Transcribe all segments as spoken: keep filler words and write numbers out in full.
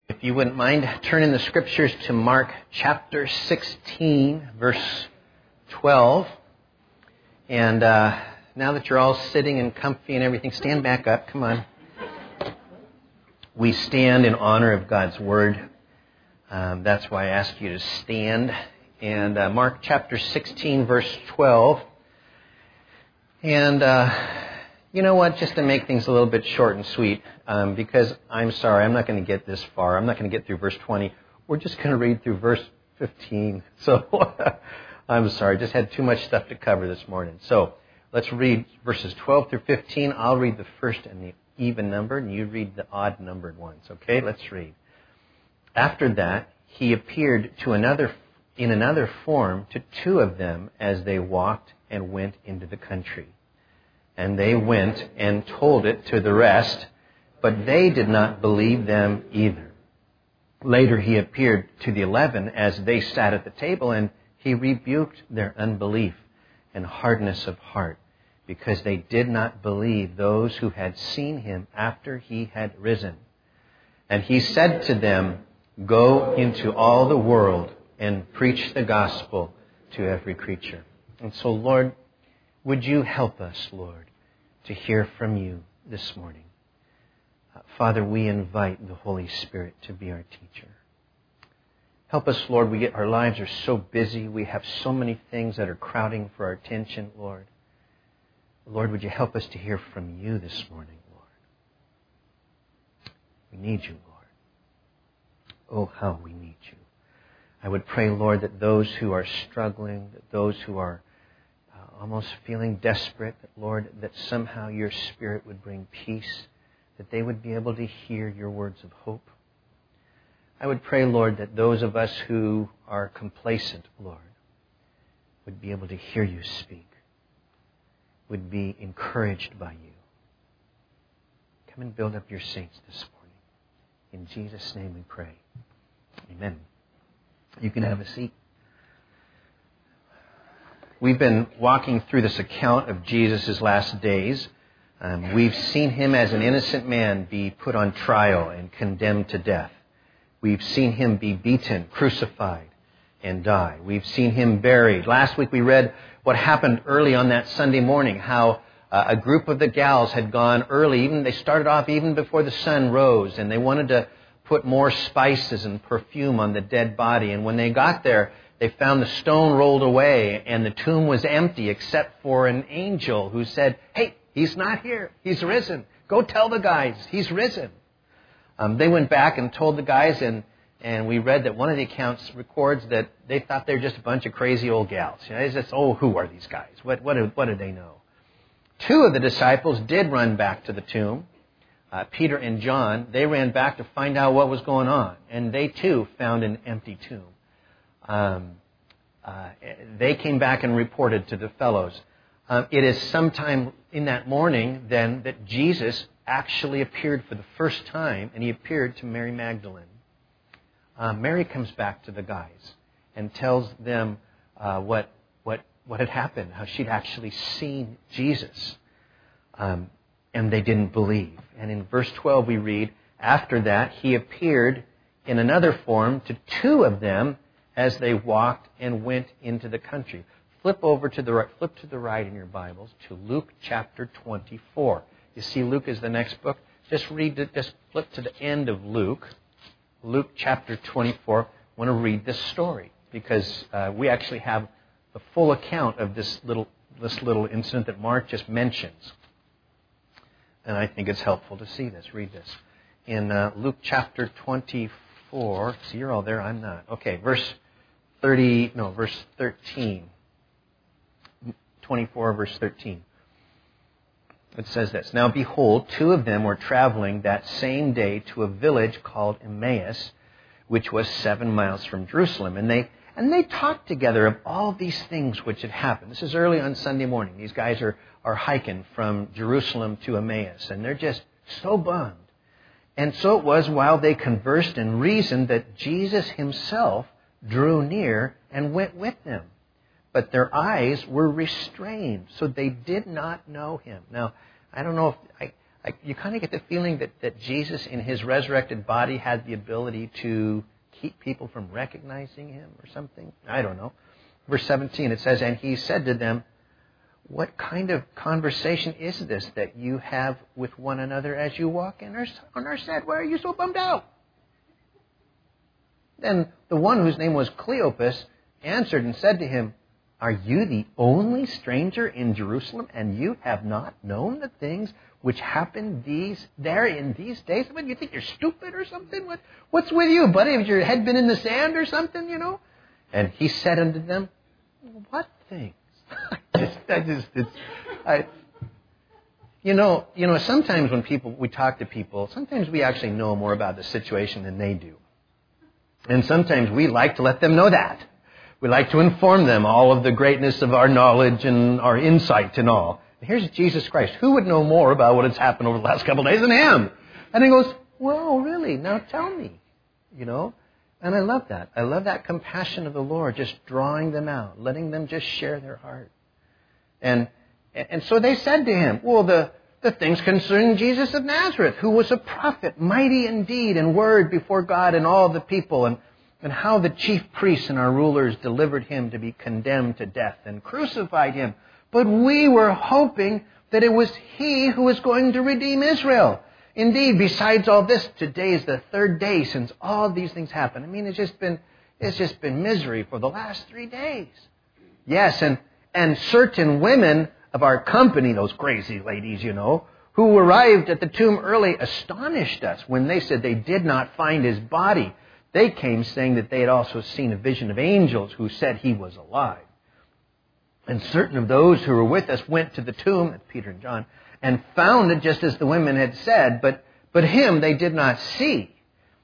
If you wouldn't mind turning the scriptures to Mark chapter sixteen, verse twelve. And uh, now that you're all sitting and comfy and everything, stand back up. Come on. We stand in honor of God's Word. Um, that's why I ask you to stand. And uh, Mark chapter sixteen, verse twelve. And uh, you know what? Just to make things a little bit short and sweet, um, because I'm sorry, I'm not going to get this far. I'm not going to get through verse twenty. We're just going to read through verse fifteen. So I'm sorry, just had too much stuff to cover this morning. So let's read verses twelve through fifteen. I'll read the first and the even number, and you read the odd numbered ones. Okay, let's read. After that, he appeared to another in another form to two of them as they walked and went into the country. And they went and told it to the rest, but they did not believe them either. Later he appeared to the eleven as they sat at the table, and he rebuked their unbelief and hardness of heart, because they did not believe those who had seen him after he had risen. And he said to them, "Go into all the world and preach the gospel to every creature." And so, Lord, would you help us, Lord, to hear from you this morning? Uh, Father, we invite the Holy Spirit to be our teacher. Help us, Lord. We get our lives are so busy. We have so many things that are crowding for our attention, Lord. Lord, would you help us to hear from you this morning, Lord? We need you, Lord. Oh, how we need you. I would pray, Lord, that those who are struggling, that those who are uh, almost feeling desperate, that, Lord, that somehow your Spirit would bring peace, that they would be able to hear your words of hope. I would pray, Lord, that those of us who are complacent, Lord, would be able to hear you speak, would be encouraged by you. Come and build up your saints this morning. In Jesus' name we pray. Amen. You can have a seat. We've been walking through this account of Jesus' last days. Um, we've seen him as an innocent man be put on trial and condemned to death. We've seen him be beaten, crucified, and die. We've seen him buried. Last week we read what happened early on that Sunday morning, how uh, a group of the gals had gone early. Even they started off even before the sun rose, and they wanted to put more spices and perfume on the dead body. And when they got there, they found the stone rolled away and the tomb was empty except for an angel who said, "Hey, he's not here. He's risen. Go tell the guys he's risen." Um, they went back and told the guys, and, and we read that one of the accounts records that they thought they were just a bunch of crazy old gals. You know, it's just, oh, who are these guys? What, what, do, what do they know? Two of the disciples did run back to the tomb. Uh, Peter and John, they ran back to find out what was going on. And they, too, found an empty tomb. Um, uh, they came back and reported to the fellows. Uh, it is sometime in that morning, then, that Jesus actually appeared for the first time, and he appeared to Mary Magdalene. Uh, Mary comes back to the guys and tells them uh, what, what, what had happened, how she'd actually seen Jesus. Um, and they didn't believe. And in verse twelve we read, after that he appeared in another form to two of them as they walked and went into the country. Flip over to the right, flip to the right in your Bibles to Luke chapter twenty-four. You see Luke is the next book. Just read it, just flip to the end of Luke. Luke chapter twenty-four. I want to read this story because uh, we actually have the full account of this little this little incident that Mark just mentions. And I think it's helpful to see this. Read this. In uh, Luke chapter twenty-four. See, you're all there. I'm not. Okay, verse thirty. No, verse thirteen. twenty-four, verse thirteen. It says this. Now behold, two of them were traveling that same day to a village called Emmaus, which was seven miles from Jerusalem. And they and they talked together of all these things which had happened. This is early on Sunday morning. These guys are, are hiking from Jerusalem to Emmaus, and they're just so bummed. And so it was while they conversed and reasoned that Jesus himself drew near and went with them. But their eyes were restrained, so they did not know him. Now, I don't know if I, Like, you kind of get the feeling that, that Jesus in his resurrected body had the ability to keep people from recognizing him or something. I don't know. Verse seventeen, it says, and he said to them, what kind of conversation is this that you have with one another as you walk in our, on our side? Why are you so bummed out? Then the one whose name was Cleopas answered and said to him, are you the only stranger in Jerusalem, and you have not known the things which happened these there in these days? What, you think you're stupid or something? What, what's with you, buddy? Has your head been in the sand or something, you know? And he said unto them, what things? just, I just, it's, I, you know, you know, sometimes when people, we talk to people, sometimes we actually know more about the situation than they do. And sometimes we like to let them know that. We like to inform them all of the greatness of our knowledge and our insight and all. And here's Jesus Christ. Who would know more about what has happened over the last couple of days than him? And he goes, well, really? Now tell me. You know? And I love that. I love that compassion of the Lord, just drawing them out, letting them just share their heart. And and so they said to him, well, the, the things concerning Jesus of Nazareth, who was a prophet, mighty in deed and word before God and all the people, and, and how the chief priests and our rulers delivered him to be condemned to death and crucified him. But we were hoping that it was he who was going to redeem Israel. Indeed, besides all this, today is the third day since all these things happened. I mean, it's just been, it's just been misery for the last three days. Yes, and, and certain women of our company, those crazy ladies, you know, who arrived at the tomb early, astonished us when they said they did not find his body. They came saying that they had also seen a vision of angels who said he was alive. And certain of those who were with us went to the tomb, that's Peter and John, and found it just as the women had said, but, but him they did not see.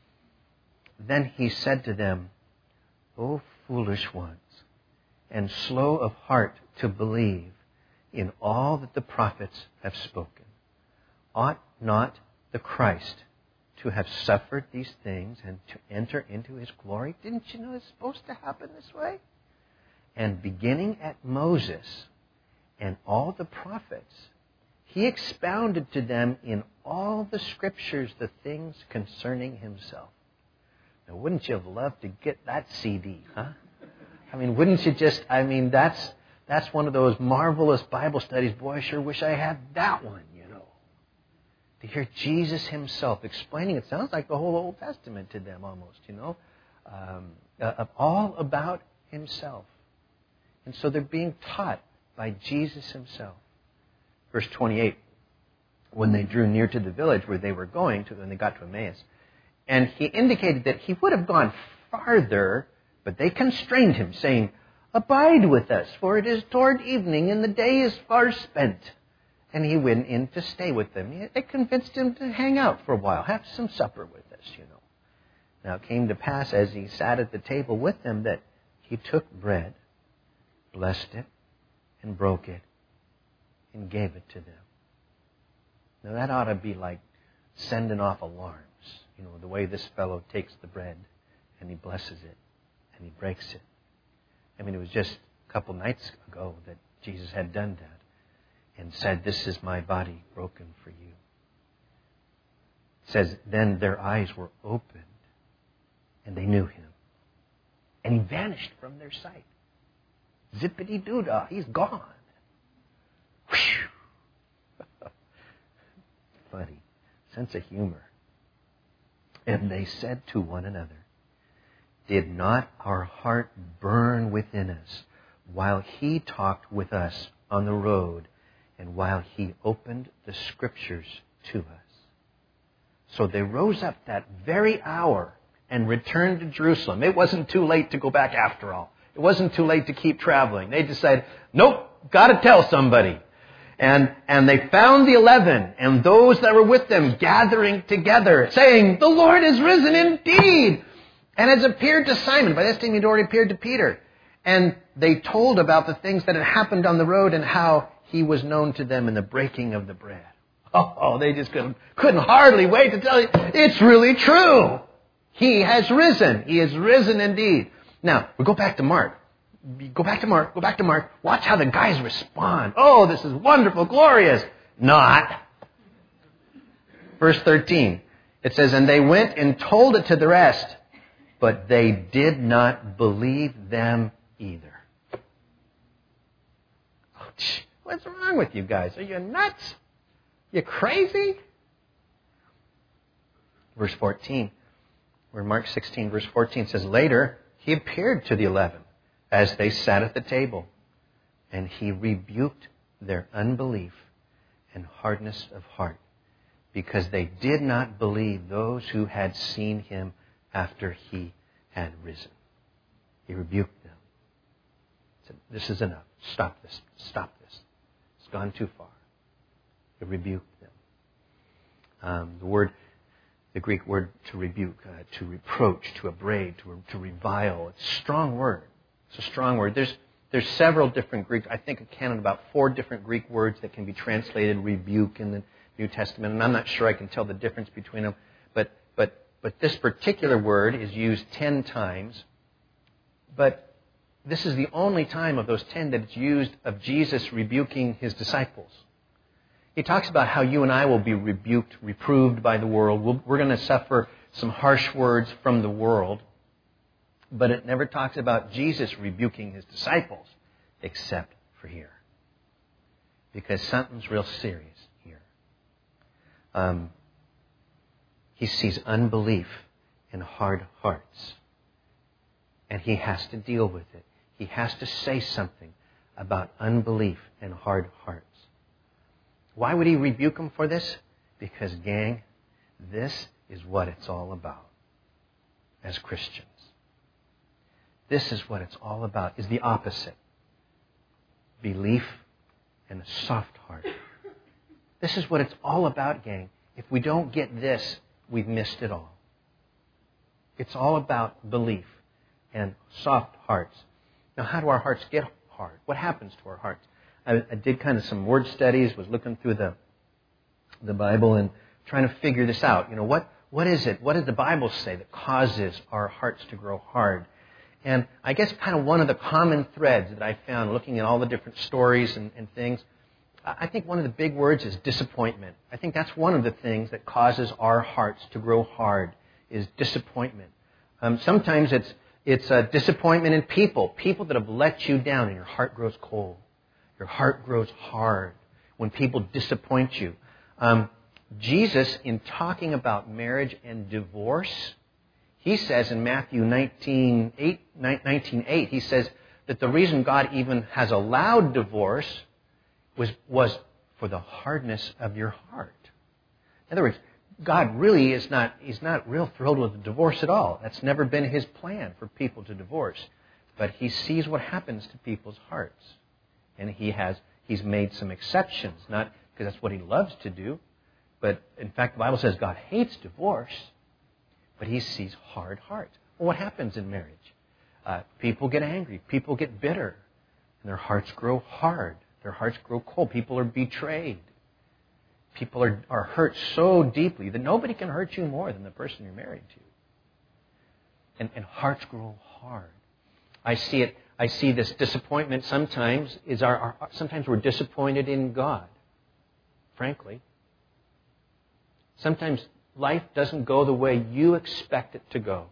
Then he said to them, O foolish ones, and slow of heart to believe in all that the prophets have spoken. Ought not the Christ to have suffered these things and to enter into his glory? Didn't you know it's supposed to happen this way? And beginning at Moses and all the prophets, he expounded to them in all the scriptures the things concerning himself. Now, wouldn't you have loved to get that C D, huh? I mean, wouldn't you just, I mean, that's that's one of those marvelous Bible studies. Boy, I sure wish I had that one, you know. To hear Jesus himself explaining, it sounds like the whole Old Testament to them almost, you know, um, uh, all about himself. And so they're being taught by Jesus himself. Verse twenty-eight, when they drew near to the village where they were going to, when they got to Emmaus, and he indicated that he would have gone farther, but they constrained him, saying, abide with us, for it is toward evening, and the day is far spent. And he went in to stay with them. They convinced him to hang out for a while, have some supper with us, you know. Now it came to pass, as he sat at the table with them, that he took bread, blessed it, and broke it, and gave it to them. Now that ought to be like sending off alarms. You know, the way this fellow takes the bread and he blesses it and he breaks it. I mean, it was just a couple nights ago that Jesus had done that and said, this is my body broken for you. It says, then their eyes were opened and they knew him. And he vanished from their sight. Zippity-doo-dah, he's gone. Funny. Sense of humor. And they said to one another, did not our heart burn within us while he talked with us on the road and while he opened the scriptures to us? So they rose up that very hour and returned to Jerusalem. It wasn't too late to go back after all. It wasn't too late to keep traveling. They decided, nope, got to tell somebody. And, and they found the eleven and those that were with them gathering together, saying, the Lord is risen indeed, and has appeared to Simon. By this time he'd already appeared to Peter. And they told about the things that had happened on the road and how he was known to them in the breaking of the bread. Oh, oh they just couldn't, couldn't hardly wait to tell you, it's really true. He has risen. He is risen indeed. Now, we go back to Mark. Go back to Mark. Go back to Mark. Watch how the guys respond. Oh, this is wonderful, glorious. Not. Verse thirteen, it says, and they went and told it to the rest, but they did not believe them either. What's wrong with you guys? Are you nuts? You crazy? Verse fourteen, where Mark sixteen, verse fourteen says, later he appeared to the eleven as they sat at the table, and he rebuked their unbelief and hardness of heart, because they did not believe those who had seen him after he had risen. He rebuked them. He said, this is enough. Stop this. Stop this. It's gone too far. He rebuked them. Um, the word, the Greek word to rebuke, uh, to reproach, to upbraid, to, to revile. It's a strong word. It's a strong word. There's There's several different Greek, I think I counted about four different Greek words that can be translated rebuke in the New Testament, and I'm not sure I can tell the difference between them, but but but this particular word is used ten times, but this is the only time of those ten that it's used of Jesus rebuking his disciples. He talks about how you and I will be rebuked, reproved by the world. We'll, we're going to suffer some harsh words from the world. But it never talks about Jesus rebuking his disciples, except for here. Because something's real serious here. Um, he sees unbelief and hard hearts. And he has to deal with it. He has to say something about unbelief and hard hearts. Why would he rebuke them for this? Because, gang, this is what it's all about as Christians. This is what it's all about, is the opposite. Belief and a soft heart. This is what it's all about, gang. If we don't get this, we've missed it all. It's all about belief and soft hearts. Now, how do our hearts get hard? What happens to our hearts? I, I did kind of some word studies, was looking through the, the Bible and trying to figure this out. You know, what, what is it? What does the Bible say that causes our hearts to grow hard? And I guess kind of one of the common threads that I found looking at all the different stories and, and things, I think one of the big words is disappointment. I think that's one of the things that causes our hearts to grow hard, is disappointment. Um, sometimes it's it's a disappointment in people, people that have let you down, and your heart grows cold. Your heart grows hard when people disappoint you. Um, Jesus, in talking about marriage and divorce, he says in Matthew nineteen eight, he says that the reason God even has allowed divorce was, was for the hardness of your heart. In other words, God really is not, he's not real thrilled with the divorce at all. That's never been his plan for people to divorce. But he sees what happens to people's hearts. And he has, he's made some exceptions, not because that's what he loves to do, but in fact the Bible says God hates divorce. But he sees hard hearts. Well, what happens in marriage? Uh, people get angry. People get bitter. And their hearts grow hard. Their hearts grow cold. People are betrayed. People are, are hurt so deeply that nobody can hurt you more than the person you're married to. And, and hearts grow hard. I see it. I see this disappointment sometimes is our, our sometimes we're disappointed in God. Frankly. Sometimes life doesn't go the way you expect it to go.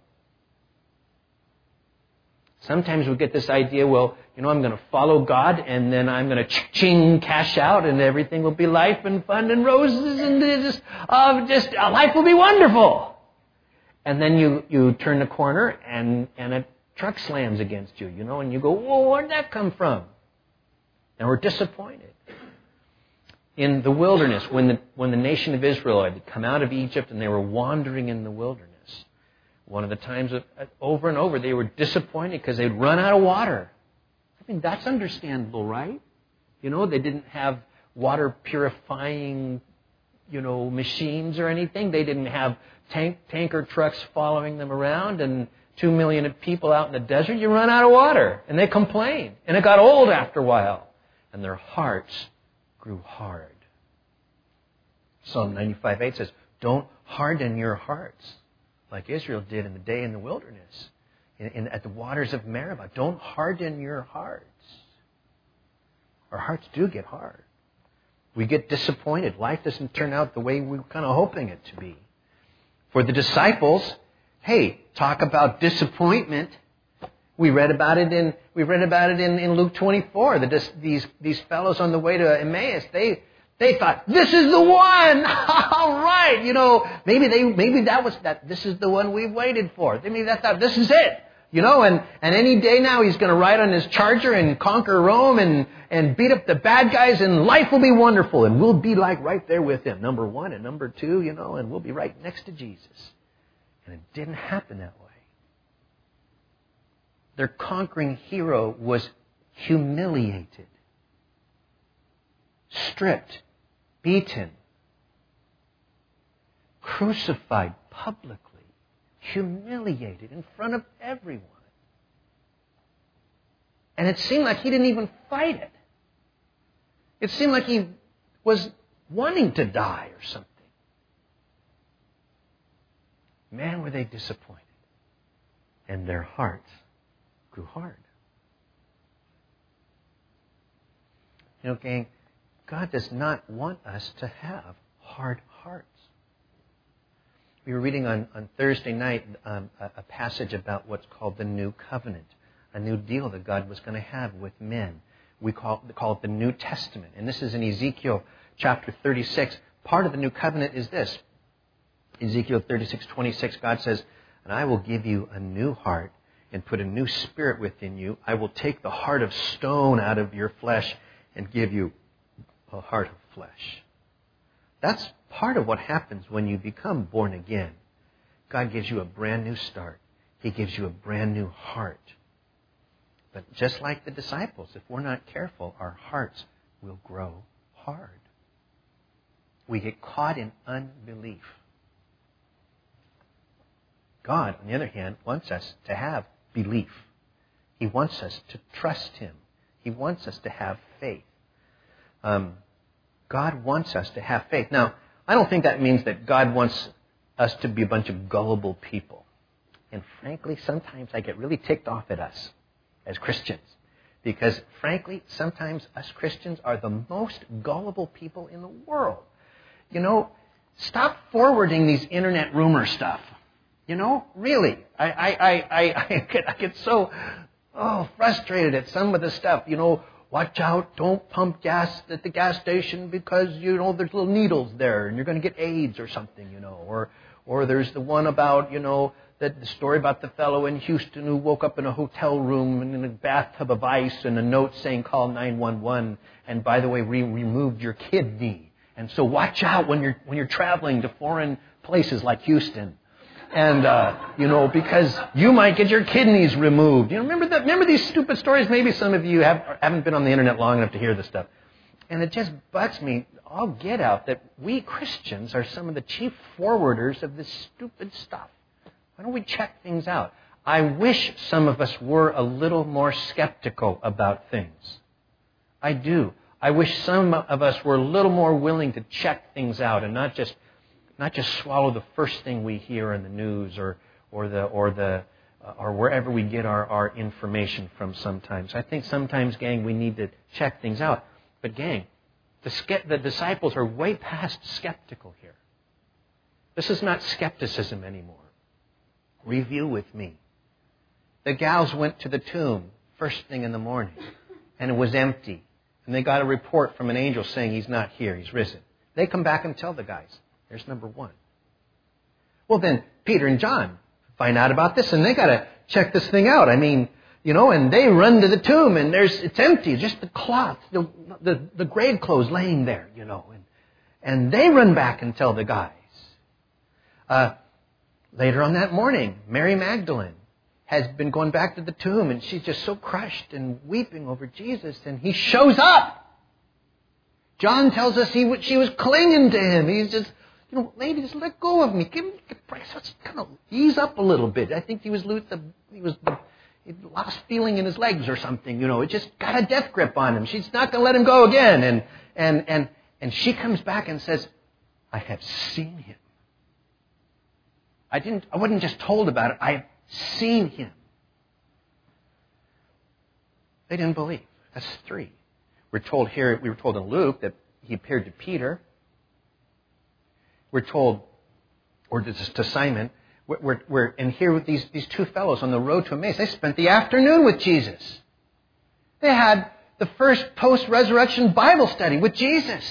Sometimes we get this idea, well, you know, I'm going to follow God and then I'm going to ching cash out and everything will be life and fun and roses and just, uh, just uh, life will be wonderful. And then you, you turn the corner and, and a truck slams against you, you know, and you go, whoa, where'd that come from? And we're disappointed. In the wilderness, when the, when the nation of Israel had come out of Egypt and they were wandering in the wilderness, one of the times, over and over, they were disappointed because they'd run out of water. I mean, that's understandable, right? You know, they didn't have water purifying, you know, machines or anything. They didn't have tank, tanker trucks following them around and two million people out in the desert. You run out of water. And they complained. And it got old after a while. And their hearts grew hard. Psalm ninety-five eight says, don't harden your hearts like Israel did in the day in the wilderness, in, in, at the waters of Meribah. Don't harden your hearts. Our hearts do get hard. We get disappointed. Life doesn't turn out the way we were kind of hoping it to be. For the disciples, hey, talk about disappointment. We read about it in we read about it in, in Luke twenty-four. The, these these fellows on the way to Emmaus, they they thought, this is the one. All right, you know, maybe they maybe that was that. This is the one we've waited for. Maybe that's that. This is it. You know, and, and any day now he's going to ride on his charger and conquer Rome and, and beat up the bad guys, and life will be wonderful, and we'll be like right there with him, number one and number two, you know, and we'll be right next to Jesus. And it didn't happen that way. Their conquering hero was humiliated, stripped, beaten, crucified publicly, humiliated in front of everyone. And it seemed like he didn't even fight it. It seemed like he was wanting to die or something. Man, were they disappointed. And their hearts grew hard. You know, gang, God does not want us to have hard hearts. We were reading on, on Thursday night um, a, a passage about what's called the New Covenant, a new deal that God was going to have with men. We call, call it the New Testament. And this is in Ezekiel chapter thirty-six. Part of the New Covenant is this. Ezekiel thirty-six twenty-six, God says, and I will give you a new heart and put a new spirit within you. I will take the heart of stone out of your flesh and give you a heart of flesh. That's part of what happens when you become born again. God gives you a brand new start. He gives you a brand new heart. But just like the disciples, if we're not careful, our hearts will grow hard. We get caught in unbelief. God, on the other hand, wants us to have belief. He wants us to trust Him. He wants us to have faith. Um, God wants us to have faith. Now, I don't think that means that God wants us to be a bunch of gullible people. And frankly, sometimes I get really ticked off at us as Christians. Because frankly, sometimes us Christians are the most gullible people in the world. You know, stop forwarding these internet rumor stuff. You know, really. I, I, I, I, I, get, I get so oh, frustrated at some of the stuff. You know, watch out, don't pump gas at the gas station because, you know, there's little needles there and you're going to get AIDS or something, you know. Or or there's the one about, you know, that the story about the fellow in Houston who woke up in a hotel room and in a bathtub of ice and a note saying call nine one one, and by the way, we removed your kidney. And so watch out when you're when you're traveling to foreign places like Houston. And, uh, you know, because you might get your kidneys removed. You know, remember that? Remember these stupid stories? Maybe some of you have, haven't been on the internet long enough to hear this stuff. And it just butts me all get out that we Christians are some of the chief forwarders of this stupid stuff. Why don't we check things out? I wish some of us were a little more skeptical about things. I do. I wish some of us were a little more willing to check things out and not just Not just swallow the first thing we hear in the news or or the or the uh, or wherever we get our, our information from. Sometimes I think sometimes, gang, we need to check things out. But gang, the the disciples are way past skeptical here. This is not skepticism anymore. Review with me. The gals went to the tomb first thing in the morning, and it was empty. And they got a report from an angel saying he's not here, he's risen. They come back and tell the guys. There's number one. Well, then Peter and John find out about this, and they got to check this thing out. I mean, you know, and they run to the tomb, and there's it's empty, just the cloth, the the, the grave clothes laying there, you know, and and they run back and tell the guys. Uh, later on that morning, Mary Magdalene has been going back to the tomb, and she's just so crushed and weeping over Jesus, and he shows up. John tells us he she was clinging to him. He's just. You know, lady, just let go of me. Give me, let's kind of ease up a little bit. I think he was the, he was the, he lost feeling in his legs or something. You know, it just got a death grip on him. She's not going to let him go again. And and and and she comes back and says, "I have seen him. I didn't. I wasn't just told about it. I have seen him." They didn't believe. That's three. We're told here. We were told in Luke that he appeared to Peter. We're told, or to, to Simon, we're, we're, we're and here with these, these two fellows on the road to Emmaus. They spent the afternoon with Jesus. They had the first post-resurrection Bible study with Jesus.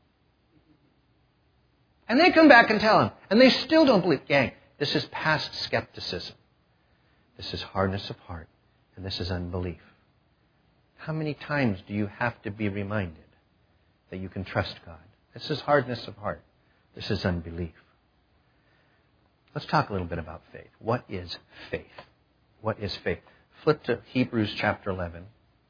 And they come back and tell him. And they still don't believe. Gang, this is past skepticism. This is hardness of heart. And this is unbelief. How many times do you have to be reminded that you can trust God? This is hardness of heart. This is unbelief. Let's talk a little bit about faith. What is faith? What is faith? Flip to Hebrews chapter eleven.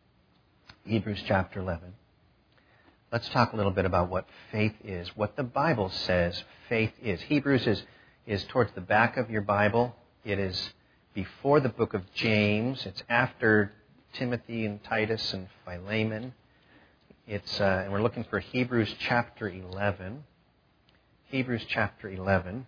Hebrews chapter eleven. Let's talk a little bit about what faith is, what the Bible says faith is. Hebrews is, is towards the back of your Bible. It is before the book of James. It's after Timothy and Titus and Philemon. It's uh, and we're looking for Hebrews chapter eleven. Hebrews chapter eleven.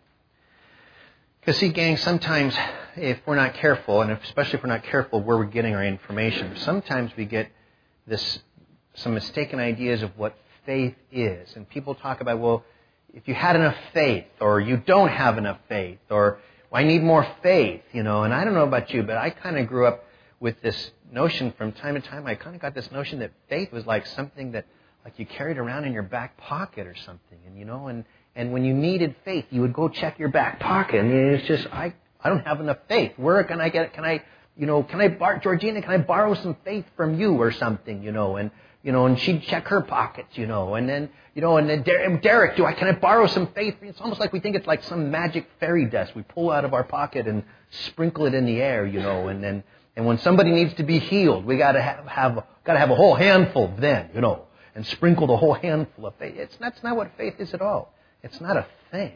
Because see, gang, sometimes if we're not careful, and especially if we're not careful where we're getting our information, sometimes we get this some mistaken ideas of what faith is. And people talk about, well, if you had enough faith, or you don't have enough faith, or well, I need more faith, you know. And I don't know about you, but I kind of grew up with this notion from time to time. I kind of got this notion that faith was like something that like you carried around in your back pocket or something. And, you know, and, and when you needed faith, you would go check your back pocket. And it's just, I, I don't have enough faith. Where can I get it? Can I, you know, can I bar, Georgina, can I borrow some faith from you or something, you know? And, you know, and she'd check her pockets, you know, and then, you know, and then Derek, do I, can I borrow some faith? It's almost like we think it's like some magic fairy dust we pull out of our pocket and sprinkle it in the air, you know, and then, and when somebody needs to be healed, we gotta have, have, gotta have a whole handful then, you know, and sprinkle the whole handful of faith. It's, that's not what faith is at all. It's not a thing.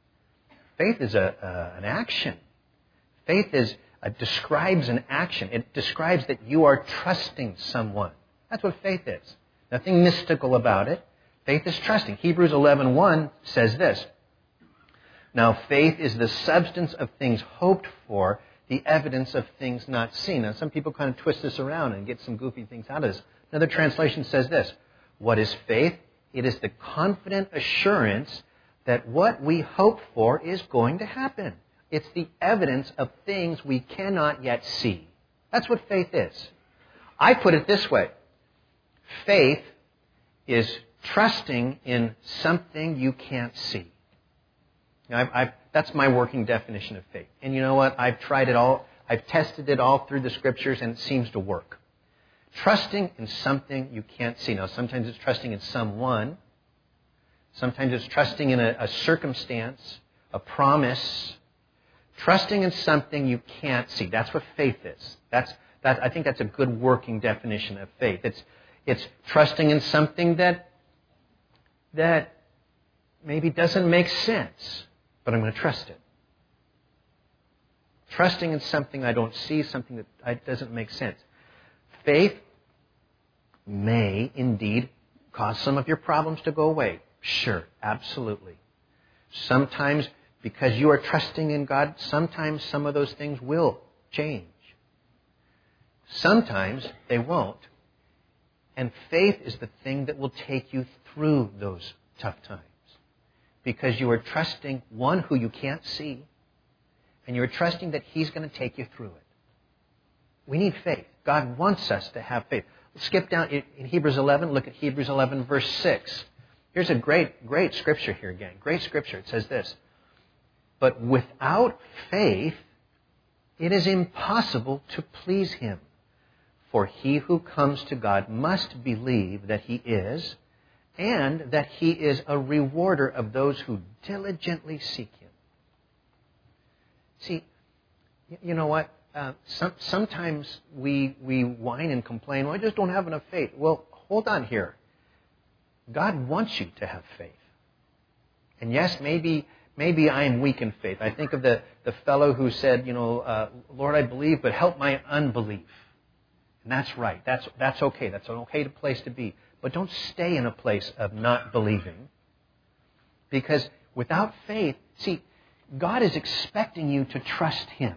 Faith is a, uh, an action. Faith is, uh, describes an action. It describes that you are trusting someone. That's what faith is. Nothing mystical about it. Faith is trusting. Hebrews eleven one says this. Now, faith is the substance of things hoped for, the evidence of things not seen. Now, some people kind of twist this around and get some goofy things out of this. Another translation says this. What is faith? It is the confident assurance that what we hope for is going to happen. It's the evidence of things we cannot yet see. That's what faith is. I put it this way. Faith is trusting in something you can't see. Now, I've, I've, that's my working definition of faith. And you know what? I've tried it all. I've tested it all through the Scriptures, and it seems to work. Trusting in something you can't see. Now, sometimes it's trusting in someone. Sometimes it's trusting in a, a circumstance, a promise. Trusting in something you can't see. That's what faith is. That's that. I think that's a good working definition of faith. It's It's trusting in something that that maybe doesn't make sense, but I'm going to trust it. Trusting in something I don't see, something that doesn't make sense. Faith may indeed cause some of your problems to go away. Sure, absolutely. Sometimes, because you are trusting in God, sometimes some of those things will change. Sometimes they won't. And faith is the thing that will take you through those tough times. Because you are trusting one who you can't see, and you're trusting that He's going to take you through it. We need faith. God wants us to have faith. Let's skip down in Hebrews eleven. Look at Hebrews eleven, verse six. Here's a great, great scripture here again. Great scripture. It says this. But without faith, it is impossible to please Him. For he who comes to God must believe that He is, and that He is a rewarder of those who diligently seek Him. See, you know what? Uh, some, sometimes we we whine and complain, well, I just don't have enough faith. Well, hold on here. God wants you to have faith. And yes, maybe maybe I am weak in faith. I think of the, the fellow who said, you know, uh, Lord, I believe, but help my unbelief. And that's right. That's that's okay. That's an okay place to be. But don't stay in a place of not believing. Because without faith, see, God is expecting you to trust Him.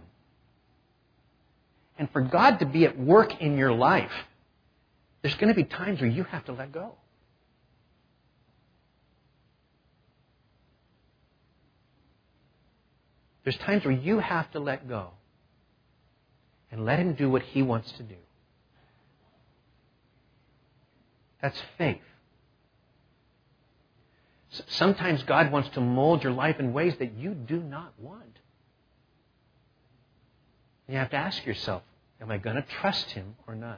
And for God to be at work in your life, there's going to be times where you have to let go. There's times where you have to let go and let Him do what He wants to do. That's faith. Sometimes God wants to mold your life in ways that you do not want. You have to ask yourself, am I going to trust Him or not?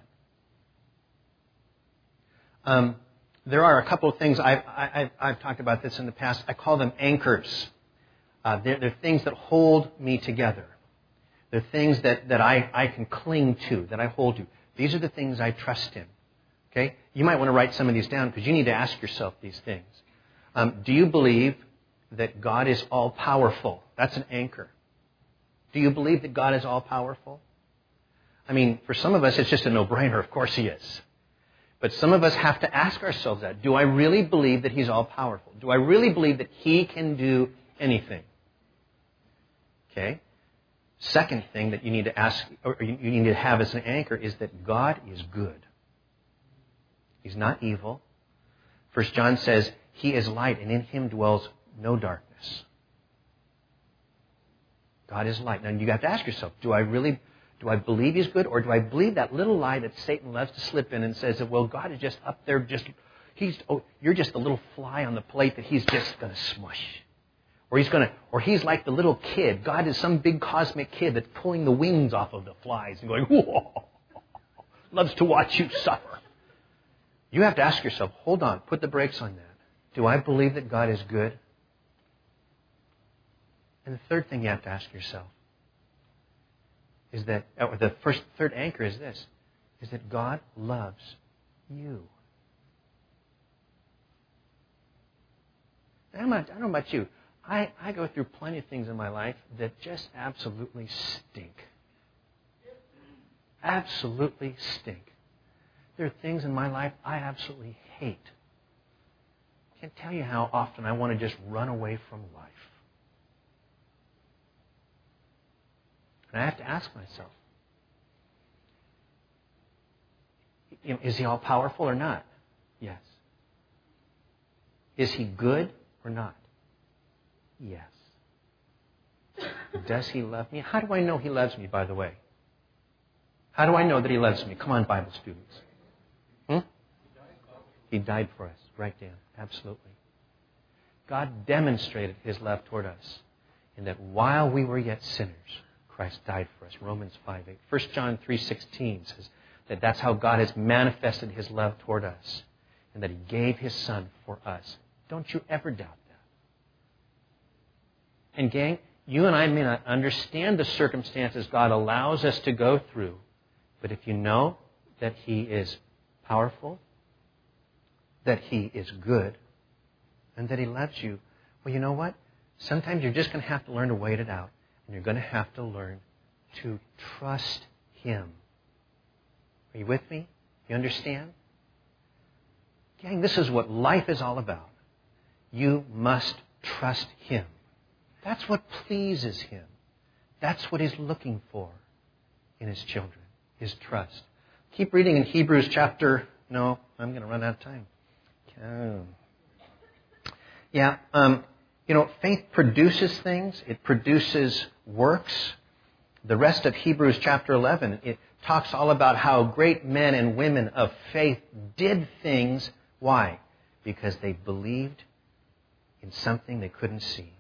Um, there are a couple of things, I've, I've, I've talked about this in the past. I call them anchors. Uh, they're, they're things that hold me together. They're things that, that I, I can cling to, that I hold to. These are the things I trust in. Okay? You might want to write some of these down because you need to ask yourself these things. Um, do you believe that God is all-powerful? That's an anchor. Do you believe that God is all-powerful? I mean, for some of us, it's just a no-brainer. Of course He is. But some of us have to ask ourselves that. Do I really believe that He's all-powerful? Do I really believe that He can do anything? Okay? Second thing that you need to ask, or you need to have as an anchor is that God is good. He's not evil. First John says, He is light, and in Him dwells no darkness. God is light. Now, you have to ask yourself, do I really, do I believe He's good, or do I believe that little lie that Satan loves to slip in and says that, well, God is just up there, just, He's, oh, you're just a little fly on the plate that He's just going to smush. Or He's going to, or He's like the little kid. God is some big cosmic kid that's pulling the wings off of the flies and going, whoa, loves to watch you suffer. You have to ask yourself, hold on, put the brakes on that. Do I believe that God is good? And the third thing you have to ask yourself is that, or the first, third anchor is this, is that God loves you. I don't know, I don't know about you. I, I go through plenty of things in my life that just absolutely stink. Absolutely stink. There are things in my life I absolutely hate. I can't tell you how often I want to just run away from life. And I have to ask myself, you know, is He all-powerful or not? Yes. Is He good or not? Yes. Does He love me? How do I know He loves me, by the way? How do I know that He loves me? Come on, Bible students. Hmm? He died for us. Right, Dan? Absolutely. God demonstrated His love toward us in that while we were yet sinners, Christ died for us. Romans five eight. First John three sixteen says that that's how God has manifested His love toward us and that He gave His Son for us. Don't you ever doubt that. And gang, you and I may not understand the circumstances God allows us to go through, but if you know that He is powerful, that He is good, and that He loves you, well, you know what? Sometimes you're just going to have to learn to wait it out. And you're going to have to learn to trust Him. Are you with me? You understand? Gang, this is what life is all about. You must trust Him. That's what pleases Him. That's what He's looking for in His children, His trust. Keep reading in Hebrews chapter... No, I'm going to run out of time. Oh. Yeah, um... You know, faith produces things. It produces works. The rest of Hebrews chapter eleven, it talks all about how great men and women of faith did things. Why? Because they believed in something they couldn't see.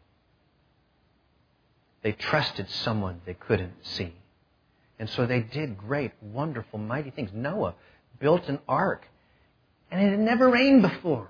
They trusted someone they couldn't see. And so they did great, wonderful, mighty things. Noah built an ark, and it had never rained before.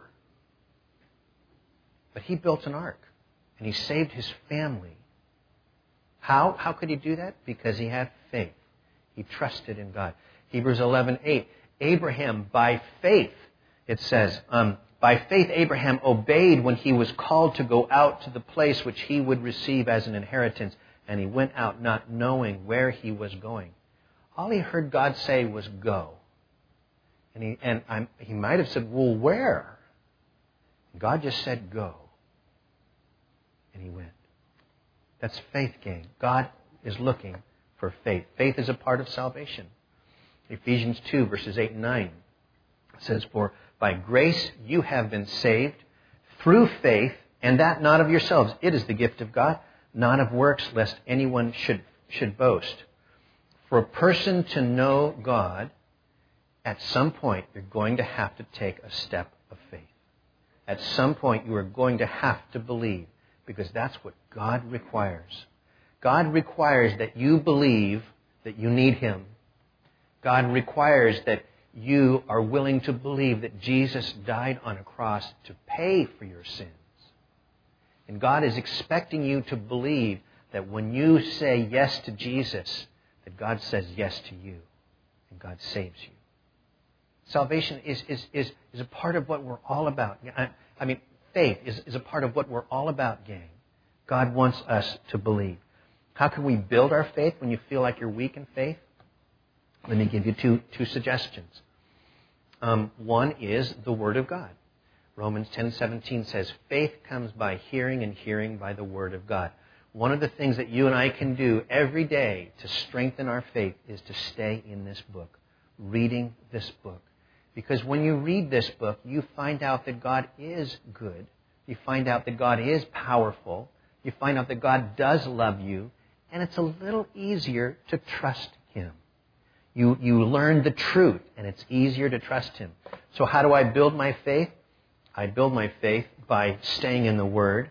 But he built an ark, and he saved his family. How? How could he do that? Because he had faith. He trusted in God. Hebrews eleven eight. Abraham, by faith, it says, um, by faith Abraham obeyed when he was called to go out to the place which he would receive as an inheritance, and he went out not knowing where he was going. All he heard God say was go. And he, and I'm, he might have said, well, where? God just said go. And he went. That's faith, gang. God is looking for faith. Faith is a part of salvation. Ephesians two, verses eight and nine says, for by grace you have been saved through faith, and that not of yourselves. It is the gift of God, not of works, lest anyone should, should boast. For a person to know God, at some point you're going to have to take a step of faith. At some point you are going to have to believe, because that's what God requires. God requires that you believe that you need Him. God requires that you are willing to believe that Jesus died on a cross to pay for your sins. And God is expecting you to believe that when you say yes to Jesus, that God says yes to you and God saves you. Salvation is, is, is, is a part of what we're all about. I, I mean, faith is, is a part of what we're all about, gang. God wants us to believe. How can we build our faith when you feel like you're weak in faith? Let me give you two, two suggestions. Um, one is the Word of God. Romans ten seventeen says, faith comes by hearing, and hearing by the Word of God. One of the things that you and I can do every day to strengthen our faith is to stay in this book, reading this book. Because when you read this book, you find out that God is good. You find out that God is powerful. You find out that God does love you. And it's a little easier to trust Him. You, you learn the truth, and it's easier to trust Him. So how do I build my faith? I build my faith by staying in the Word.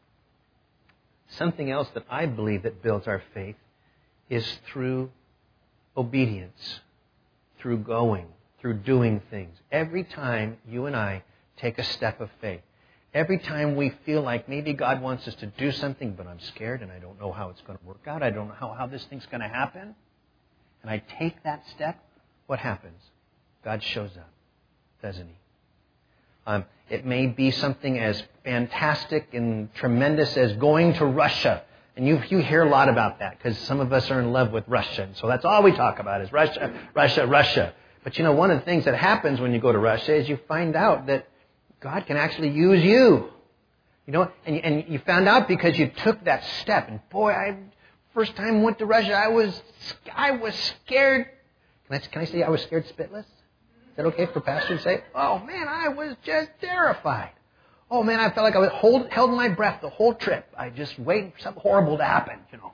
Something else that I believe that builds our faith is through obedience, through going, through doing things. Every time you and I take a step of faith, every time we feel like maybe God wants us to do something, but I'm scared and I don't know how it's going to work out, I don't know how, how this thing's going to happen, and I take that step, what happens? God shows up, doesn't He? Um, it may be something as fantastic and tremendous as going to Russia. And you, you hear a lot about that because some of us are in love with Russia. And so that's all we talk about is Russia, Russia, Russia. But you know, one of the things that happens when you go to Russia is you find out that God can actually use you. You know, and, and you found out because you took that step. And boy, I first time went to Russia, I was I was scared. Can I, can I say I was scared spitless? Is that okay for pastor to say? Oh, man, I was just terrified. Oh, man, I felt like I was hold, held my breath the whole trip. I just waited for something horrible to happen, you know.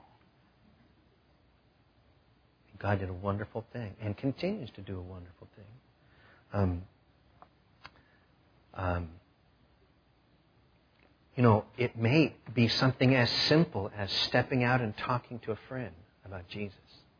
God did a wonderful thing and continues to do a wonderful thing. Um, um, you know, it may be something as simple as stepping out and talking to a friend about Jesus.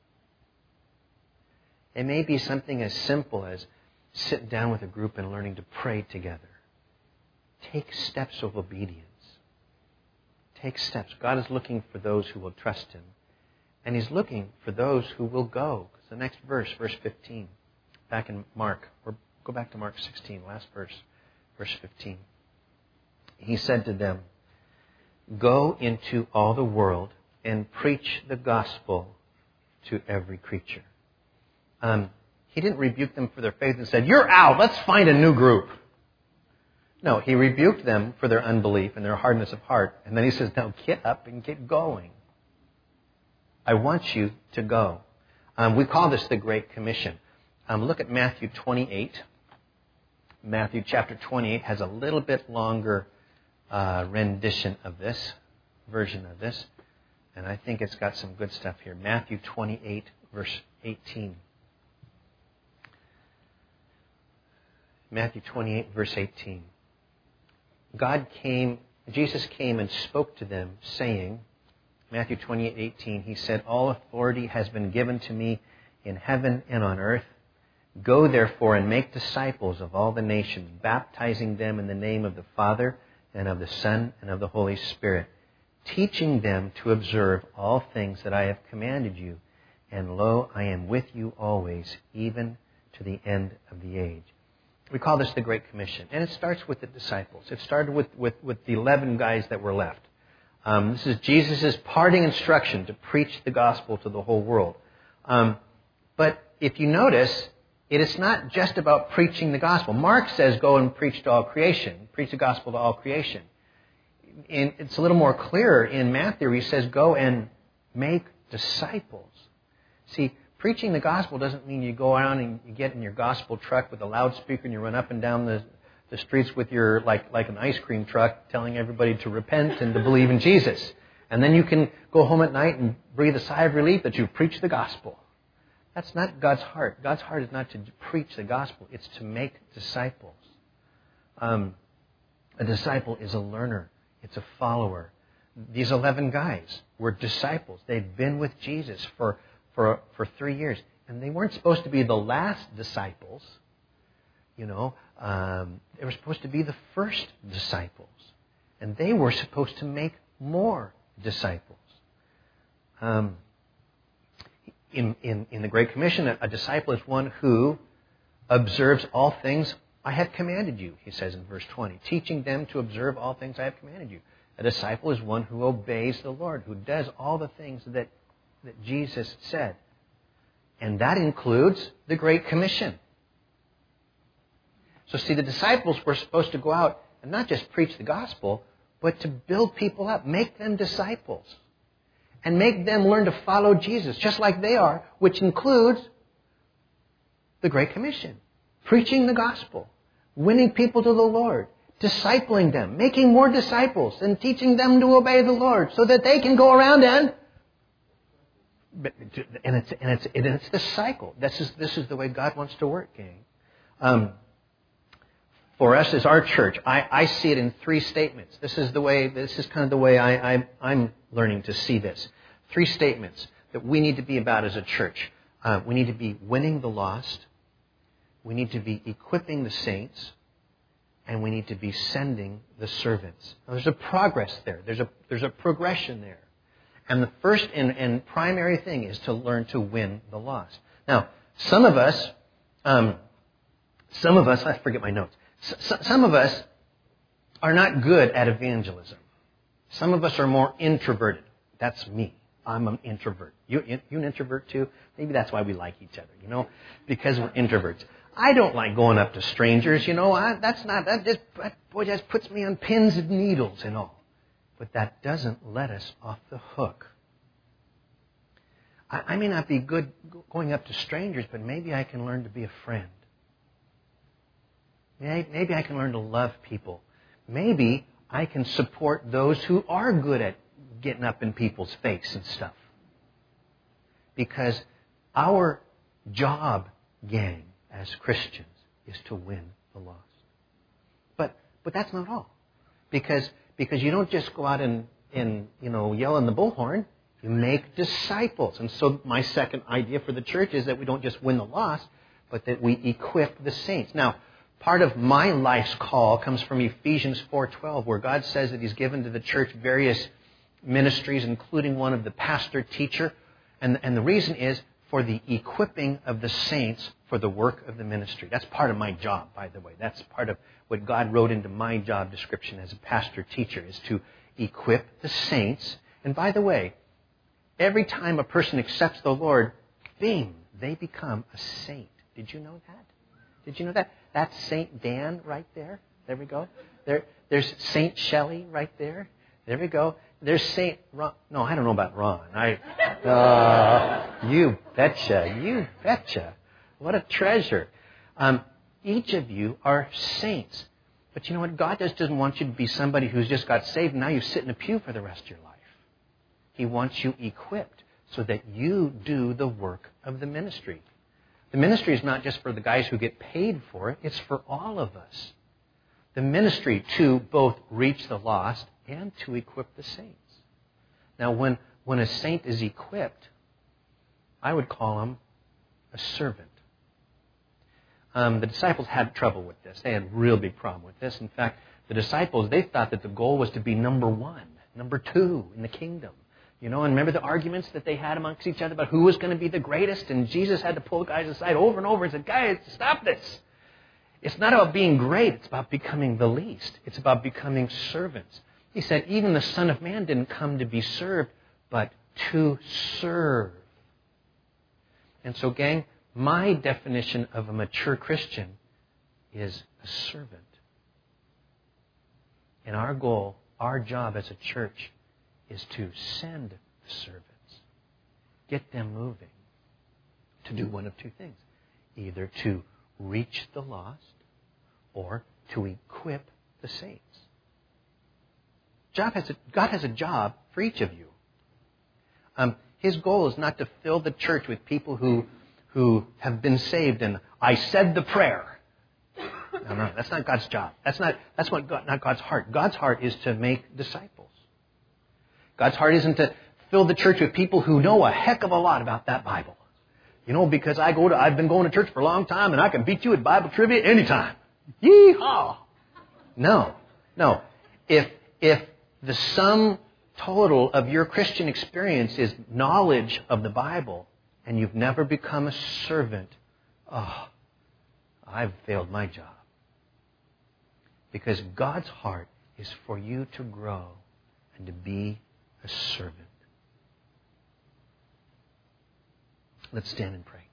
It may be something as simple as sitting down with a group and learning to pray together. Take steps of obedience. Take steps. God is looking for those who will trust Him. And He's looking for those who will go. It's the next verse, verse fifteen. Back in Mark. Or go back to Mark sixteen, last verse, verse fifteen. He said to them, go into all the world and preach the gospel to every creature. Um, he didn't rebuke them for their faith and said, you're out, let's find a new group. No, He rebuked them for their unbelief and their hardness of heart. And then He says, now get up and get going. I want you to go. Um, we call this the Great Commission. Um, look at Matthew twenty-eight. Matthew chapter twenty-eight has a little bit longer uh, rendition of this, version of this. And I think it's got some good stuff here. Matthew twenty-eight, verse eighteen. Matthew twenty-eight, verse eighteen. God came, Jesus came and spoke to them, saying, Matthew twenty-eight, eighteen, He said, all authority has been given to me in heaven and on earth. Go therefore and make disciples of all the nations, baptizing them in the name of the Father and of the Son and of the Holy Spirit, teaching them to observe all things that I have commanded you. And lo, I am with you always, even to the end of the age. We call this the Great Commission. And it starts with the disciples. It started with, with, with the eleven guys that were left. Um, this is Jesus' parting instruction to preach the gospel to the whole world. Um, but if you notice, it is not just about preaching the gospel. Mark says go and preach to all creation. Preach the gospel to all creation. And it's a little more clear in Matthew. He says go and make disciples. See, preaching the gospel doesn't mean you go around and you get in your gospel truck with a loudspeaker and you run up and down the, the streets with your, like, like an ice cream truck, telling everybody to repent and to believe in Jesus. And then you can go home at night and breathe a sigh of relief that you've preached the gospel. That's not God's heart. God's heart is not to preach the gospel. It's to make disciples. Um, a disciple is a learner. It's a follower. These eleven guys were disciples. They'd been with Jesus for, for, for three years. And they weren't supposed to be the last disciples. You know, um, they were supposed to be the first disciples. And they were supposed to make more disciples. Um, in, in, in the Great Commission, a, a disciple is one who observes all things I have commanded you, he says in verse twenty, teaching them to observe all things I have commanded you. A disciple is one who obeys the Lord, who does all the things that, that Jesus said. And that includes the Great Commission. So see, the disciples were supposed to go out and not just preach the gospel, but to build people up, make them disciples, and make them learn to follow Jesus, just like they are, which includes the Great Commission. Preaching the gospel, winning people to the Lord, discipling them, making more disciples, and teaching them to obey the Lord so that they can go around and... And it's, and it's, and it's the cycle. This is, this is the way God wants to work, gang. Um, for us as our church, I, I see it in three statements. This is the way, this is kind of the way I, I, I'm learning to see this. Three statements that we need to be about as a church. Uh, we need to be winning the lost. We need to be equipping the saints. And we need to be sending the servants. Now, there's a progress there. There's a, there's a progression there. And the first and, and primary thing is to learn to win the lost. Now, some of us, um, some of us, I forget my notes. S- some of us are not good at evangelism. Some of us are more introverted. That's me. I'm an introvert. You, you an introvert too? Maybe that's why we like each other, you know, because we're introverts. I don't like going up to strangers, you know. I, that's not, that just, that, boy, just puts me on pins and needles and all. But that doesn't let us off the hook. I, I may not be good going up to strangers, but maybe I can learn to be a friend. Maybe, maybe I can learn to love people. Maybe I can support those who are good at getting up in people's face and stuff. Because our job, gang, as Christians, is to win the lost. But but that's not all. Because because you don't just go out and, and you know yell in the bullhorn. You make disciples. And so my second idea for the church is that we don't just win the lost, but that we equip the saints. Now, part of my life's call comes from Ephesians four twelve, where God says that He's given to the church various ministries, including one of the pastor teacher. And, and the reason is for the equipping of the saints for the work of the ministry. That's part of my job, by the way. That's part of what God wrote into my job description as a pastor teacher, is to equip the saints. And by the way, every time a person accepts the Lord, bing, they become a saint. Did you know that? Did you know that? That's Saint Dan right there. There we go. There, there's Saint Shelley right there. There we go. There's Saint Ron. No, I don't know about Ron. I, uh, you betcha. You betcha. What a treasure. Um, each of you are saints. But you know what? God just doesn't want you to be somebody who's just got saved and now you sit in a pew for the rest of your life. He wants you equipped so that you do the work of the ministry. The ministry is not just for the guys who get paid for it. It's for all of us. The ministry to both reach the lost and to equip the saints. Now, when, when a saint is equipped, I would call him a servant. Um, the disciples had trouble with this. They had a real big problem with this. In fact, the disciples, they thought that the goal was to be number one, number two in the kingdom. You know, and remember the arguments that they had amongst each other about who was going to be the greatest? And Jesus had to pull guys aside over and over and said, guys, stop this. It's not about being great. It's about becoming the least. It's about becoming servants. He said, even the Son of Man didn't come to be served, but to serve. And so, gang, my definition of a mature Christian is a servant. And our goal, our job as a church, is to send the servants. Get them moving. To do one of two things. Either to reach the lost or to equip the saints. Job has a, God has a job for for each of you. Um, his goal is not to fill the church with people who, who have been saved and I said the prayer. No, no, that's not God's job. That's not, that's what God, not God's heart. God's heart is to make disciples. God's heart isn't to fill the church with people who know a heck of a lot about that Bible. You know, because I go to, I've been going to church for a long time and I can beat you at Bible trivia anytime. Yee-haw! No, no. If, if the sum total of your Christian experience is knowledge of the Bible and you've never become a servant, oh, I've failed my job. Because God's heart is for you to grow and to be a servant. Let's stand and pray.